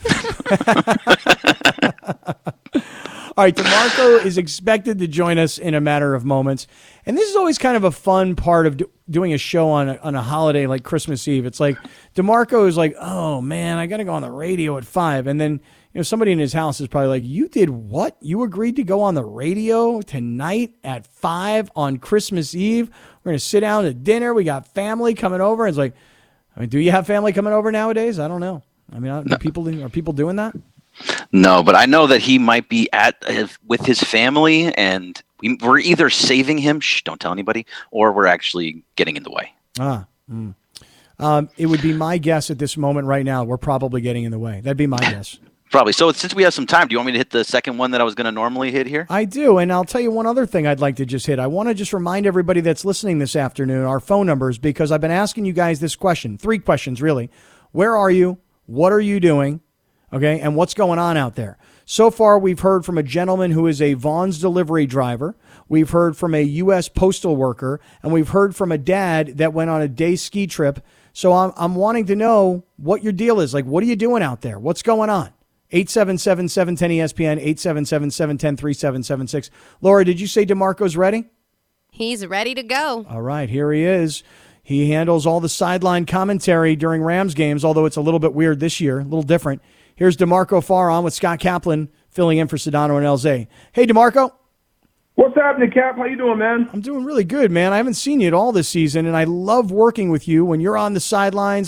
All right, DeMarco is expected to join us in a matter of moments. And this is always kind of a fun part of do, doing a show on a, on a holiday like Christmas Eve. It's like DeMarco is like, oh, man, I got to go on the radio at five. And then, you know, somebody in his house is probably like, you did what? You agreed to go on the radio tonight at five on Christmas Eve? We're going to sit down to dinner. We got family coming over. It's like, I mean, do you have family coming over nowadays? I don't know. I mean, are people are people doing that? No, but I know that he might be at uh, with his family, and we, we're either saving him. Shh, don't tell anybody, or we're actually getting in the way. Ah, mm. um, it would be my guess at this moment right now. We're probably getting in the way. That'd be my guess. Probably. So since we have some time, do you want me to hit the second one that I was going to normally hit here? I do, and I'll tell you one other thing I'd like to just hit. I want to just remind everybody that's listening this afternoon our phone numbers because I've been asking you guys this question, three questions really. Where are you? What are you doing? Okay, and what's going on out there? So far, we've heard from a gentleman who is a Vaughn's delivery driver. We've heard from a U S postal worker, and we've heard from a dad that went on a day ski trip. So I'm I'm wanting to know what your deal is. Like, what are you doing out there? What's going on? eight seven seven, seven one zero, E S P N, eight seven seven, seven one zero, three seven seven six. Laura, did you say DeMarco's ready? He's ready to go. All right, here he is. He handles all the sideline commentary during Rams games, although it's a little bit weird this year, a little different. Here's DeMarco Farr on with Scott Kaplan, filling in for Sedano and L Z. Hey, DeMarco. What's happening, Cap? How you doing, man? I'm doing really good, man. I haven't seen you at all this season, and I love working with you when you're on the sidelines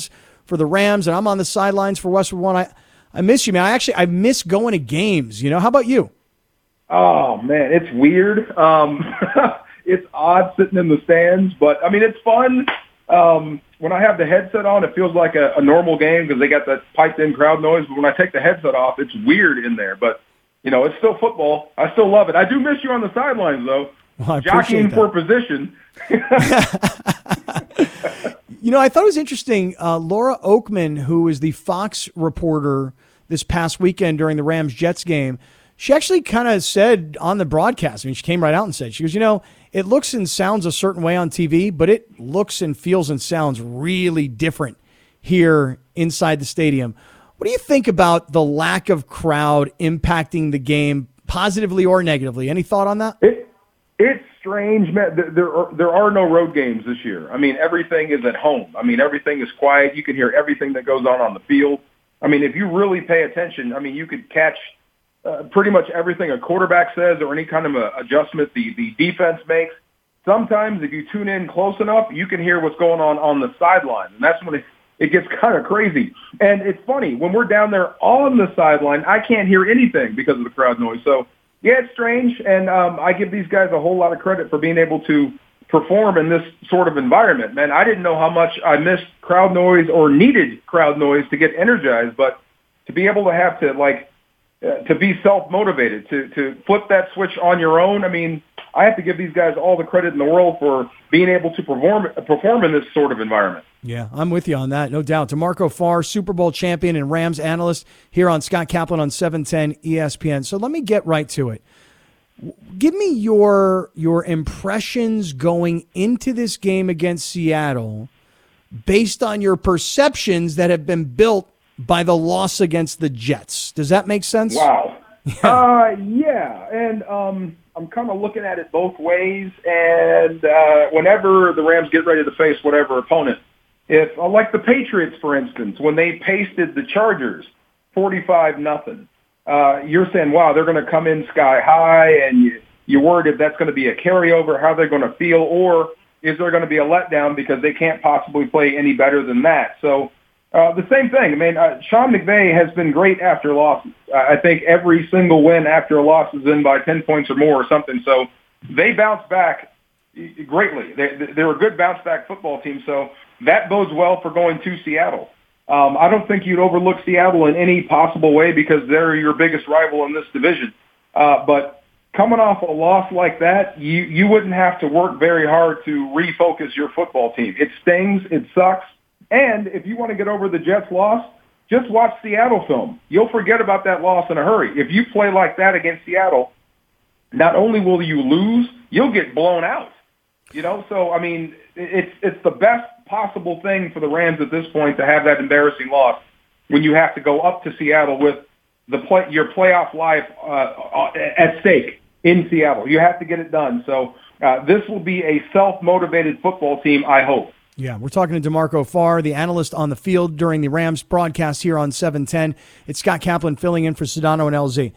for the Rams, and I'm on the sidelines for Westwood One. I, I miss you, man. I actually I miss going to games. You know, how about you? Oh man, it's weird. Um, it's odd sitting in the stands, but I mean, it's fun. Um, when I have the headset on, it feels like a, a normal game because they got that piped-in crowd noise. But when I take the headset off, it's weird in there. But you know, it's still football. I still love it. I do miss you on the sidelines, though. Well, I jockeying appreciate for position. You know, I thought it was interesting. Uh, Laura Oakman, who is the Fox reporter this past weekend during the Rams-Jets game, she actually kind of said on the broadcast, I mean, she came right out and said, she goes, you know, it looks and sounds a certain way on T V, but it looks and feels and sounds really different here inside the stadium. What do you think about the lack of crowd impacting the game positively or negatively? Any thought on that? It, it's strange, man. There are, there are no road games this year. I mean, everything is at home. I mean, everything is quiet. You can hear everything that goes on on the field. I mean, if you really pay attention, I mean, you could catch uh, pretty much everything a quarterback says or any kind of a adjustment the, the defense makes. Sometimes if you tune in close enough, you can hear what's going on on the sideline, and that's when it, it gets kind of crazy. And it's funny, when we're down there on the sideline, I can't hear anything because of the crowd noise. So, yeah, it's strange, and um, I give these guys a whole lot of credit for being able to perform in this sort of environment. Man, I didn't know how much I missed crowd noise or needed crowd noise to get energized, but to be able to have to, like, uh, to be self-motivated, to, to flip that switch on your own, I mean, I have to give these guys all the credit in the world for being able to perform perform in this sort of environment. Yeah, I'm with you on that, no doubt. DeMarco Farr, Super Bowl champion and Rams analyst here on Scott Kaplan on seven ten E S P N. So let me get right to it. Give me your your impressions going into this game against Seattle based on your perceptions that have been built by the loss against the Jets. Does that make sense? Wow. Yeah, uh, yeah. and um, I'm kind of looking at it both ways, and uh, whenever the Rams get ready to face whatever opponent, if uh, like the Patriots, for instance, when they pasted the Chargers forty-five nothing, uh, you're saying, wow, they're going to come in sky high, and you, you're worried if that's going to be a carryover, how they're going to feel, or is there going to be a letdown because they can't possibly play any better than that? So uh, the same thing. I mean, uh, Sean McVay has been great after losses. Uh, I think every single win after a loss is in by ten points or more or something. So they bounce back greatly. They, they're a good bounce-back football team, so that bodes well for going to Seattle. Um, I don't think you'd overlook Seattle in any possible way because they're your biggest rival in this division. Uh, but coming off a loss like that, you, you wouldn't have to work very hard to refocus your football team. It stings. It sucks. And if you want to get over the Jets' loss, just watch Seattle film. You'll forget about that loss in a hurry. If you play like that against Seattle, not only will you lose, you'll get blown out. You know, so, I mean, it's it's the best possible thing for the Rams at this point to have that embarrassing loss when you have to go up to Seattle with the play, your playoff life uh, at stake in Seattle. You have to get it done. So uh, this will be a self-motivated football team, I hope. Yeah, we're talking to DeMarco Farr, the analyst on the field during the Rams broadcast here on seven ten. It's Scott Kaplan filling in for Sedano and L Z.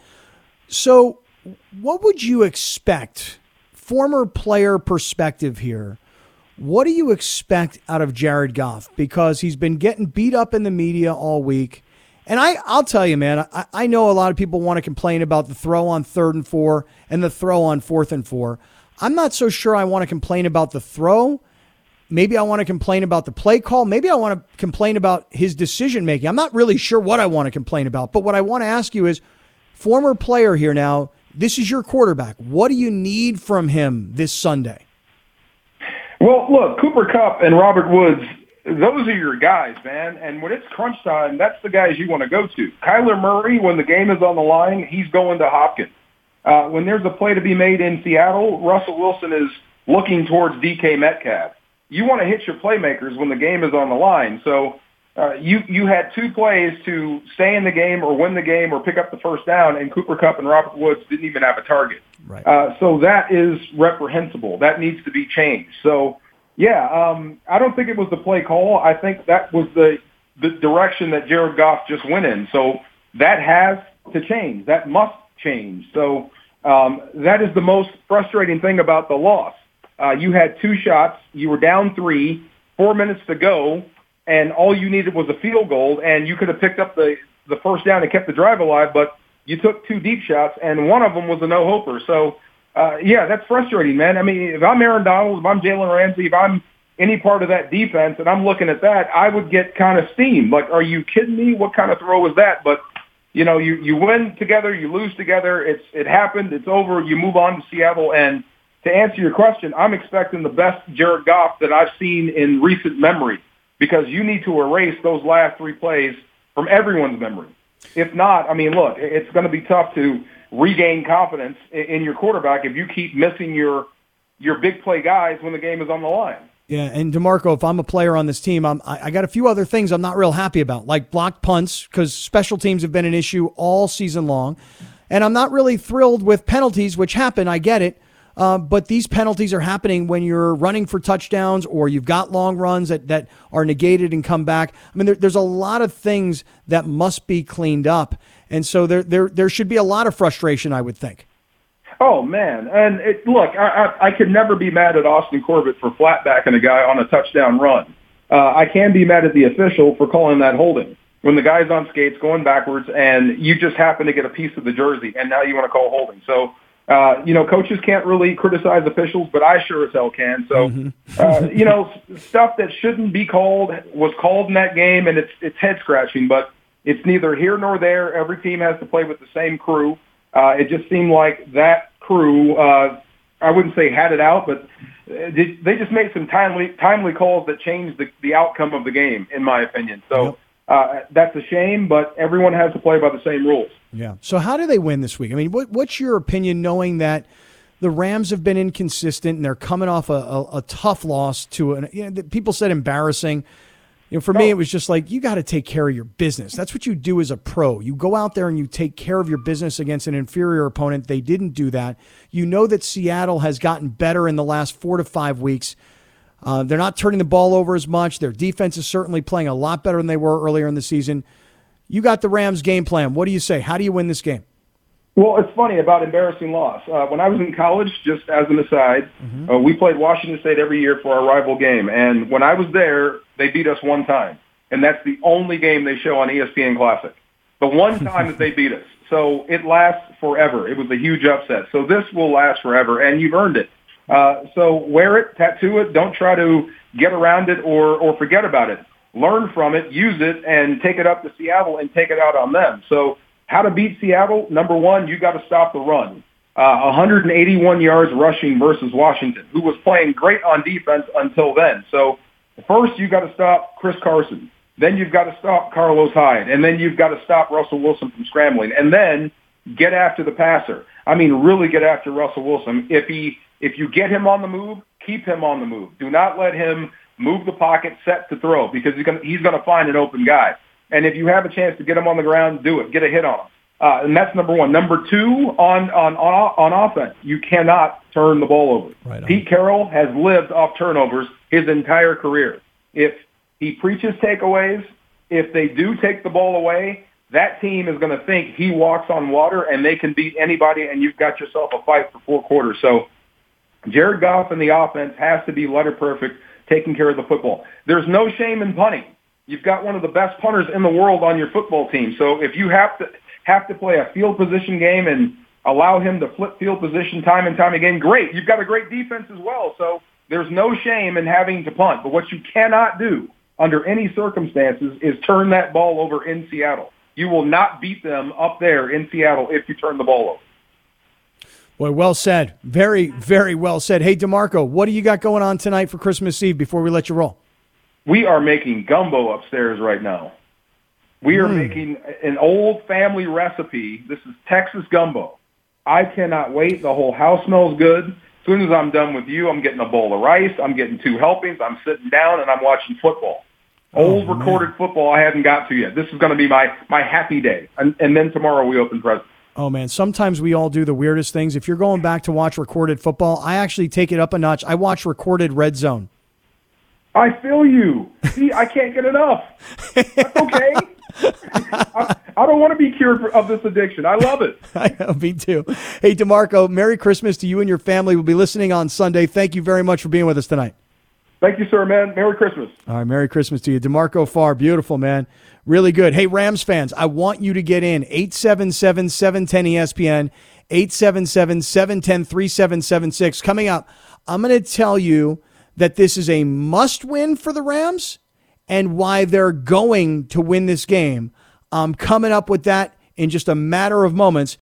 So what would you expect, former player perspective here, what do you expect out of Jared Goff? Because he's been getting beat up in the media all week. And I, I'll tell you, man, I, I know a lot of people want to complain about the throw on third and four and the throw on fourth and four. I'm not so sure I want to complain about the throw. Maybe I want to complain about the play call. Maybe I want to complain about his decision-making. I'm not really sure what I want to complain about. But what I want to ask you is, former player here now, this is your quarterback. What do you need from him this Sunday? Well, look, Cooper Kupp and Robert Woods, those are your guys, man. And when it's crunch time, that's the guys you want to go to. Kyler Murray, when the game is on the line, he's going to Hopkins. Uh, when there's a play to be made in Seattle, Russell Wilson is looking towards D K Metcalf. You want to hit your playmakers when the game is on the line. So uh, you you had two plays to stay in the game or win the game or pick up the first down, and Cooper Kupp and Robert Woods didn't even have a target. Right. Uh, so that is reprehensible. That needs to be changed. So, yeah, um, I don't think it was the play call. I think that was the, the direction that Jared Goff just went in. So that has to change. That must change. So um, that is the most frustrating thing about the loss. Uh, you had two shots. You were down three, four minutes to go, and all you needed was a field goal, and you could have picked up the, the first down and kept the drive alive, but you took two deep shots, and one of them was a no-hoper. So, uh, yeah, that's frustrating, man. I mean, if I'm Aaron Donald, if I'm Jalen Ramsey, if I'm any part of that defense, and I'm looking at that, I would get kind of steamed. Like, are you kidding me? What kind of throw was that? But, you know, you, you win together, you lose together. It's It happened. It's over. You move on to Seattle. And to answer your question, I'm expecting the best Jared Goff that I've seen in recent memory, because you need to erase those last three plays from everyone's memory. If not, I mean, look, it's going to be tough to regain confidence in your quarterback if you keep missing your your big play guys when the game is on the line. Yeah, and DeMarco, if I'm a player on this team, I'm, I, I got a few other things I'm not real happy about, like blocked punts, because special teams have been an issue all season long. And I'm not really thrilled with penalties, which happen, I get it. Uh, but these penalties are happening when you're running for touchdowns or you've got long runs that, that are negated and come back. I mean, there, there's a lot of things that must be cleaned up. And so there there there should be a lot of frustration, I would think. Oh, man. And it, look, I, I, I could never be mad at Austin Corbett for flatbacking a guy on a touchdown run. Uh, I can be mad at the official for calling that holding. When the guy's on skates going backwards and you just happen to get a piece of the jersey and now you want to call holding. So, Uh, you know, coaches can't really criticize officials, but I sure as hell can. So, mm-hmm. uh, you know, stuff that shouldn't be called was called in that game, and it's it's head scratching. But it's neither here nor there. Every team has to play with the same crew. Uh, it just seemed like that crew, uh, I wouldn't say had it out, but they just made some timely timely calls that changed the, the outcome of the game, in my opinion. So. Yep. Uh, that's a shame, but everyone has to play by the same rules. Yeah. So how do they win this week? I mean, what, what's your opinion, knowing that the Rams have been inconsistent and they're coming off a, a, a tough loss to an, you know, people said embarrassing. You know, for me, it was just like, you got to take care of your business. That's what you do as a pro. You go out there and you take care of your business against an inferior opponent. They didn't do that. You know that Seattle has gotten better in the last four to five weeks. Uh, they're not turning the ball over as much. Their defense is certainly playing a lot better than they were earlier in the season. You got the Rams game plan. What do you say? How do you win this game? Well, it's funny about embarrassing loss. Uh, when I was in college, just as an aside, mm-hmm. uh, we played Washington State every year for our rival game. And when I was there, they beat us one time. And that's the only game they show on E S P N Classic. The one time that they beat us. So it lasts forever. It was a huge upset. So this will last forever, and you've earned it. Uh, so wear it, tattoo it. Don't try to get around it or, or forget about it. Learn from it, use it, and take it up to Seattle and take it out on them. So how to beat Seattle? Number one, you got to stop the run. Uh, one hundred eighty-one yards rushing versus Washington, who was playing great on defense until then. So first, you got to stop Chris Carson. Then you've got to stop Carlos Hyde, and then you've got to stop Russell Wilson from scrambling, and then get after the passer. I mean, really get after Russell Wilson. If he If you get him on the move, keep him on the move. Do not let him move the pocket set to throw, because he's going he's to find an open guy. And if you have a chance to get him on the ground, do it. Get a hit on him. Uh, and that's number one. Number two, on, on, on, on offense, you cannot turn the ball over. Right on. Pete Carroll has lived off turnovers his entire career. If he preaches takeaways, if they do take the ball away, that team is going to think he walks on water and they can beat anybody, and you've got yourself a fight for four quarters. So Jared Goff and the offense has to be letter perfect, taking care of the football. There's no shame in punting. You've got one of the best punters in the world on your football team. So if you have to have to play a field position game and allow him to flip field position time and time again, great. You've got a great defense as well. So there's no shame in having to punt. But what you cannot do under any circumstances is turn that ball over in Seattle. You will not beat them up there in Seattle if you turn the ball over. Boy, well said. Very, very well said. Hey, DeMarco, what do you got going on tonight for Christmas Eve before we let you roll? We are making gumbo upstairs right now. We are mm. making an old family recipe. This is Texas gumbo. I cannot wait. The whole house smells good. As soon as I'm done with you, I'm getting a bowl of rice. I'm getting two helpings. I'm sitting down, and I'm watching football. Old oh, recorded football I haven't got to yet. This is going to be my, my happy day. And, and then tomorrow we open presents. Oh, man, sometimes we all do the weirdest things. If you're going back to watch recorded football, I actually take it up a notch. I watch recorded Red Zone. I feel you. See, I can't get enough. That's okay. I, I don't want to be cured of this addiction. I love it. I know, me too. Hey, DeMarco, Merry Christmas to you and your family. We'll be listening on Sunday. Thank you very much for being with us tonight. Thank you, sir, man. Merry Christmas. All right, Merry Christmas to you. DeMarco Farr, beautiful, man. Really good. Hey, Rams fans, I want you to get in. eight seven seven, seven one zero, E S P N, eight seven seven, seven one zero, three seven seven six. Coming up, I'm going to tell you that this is a must-win for the Rams and why they're going to win this game. I'm coming up with that in just a matter of moments.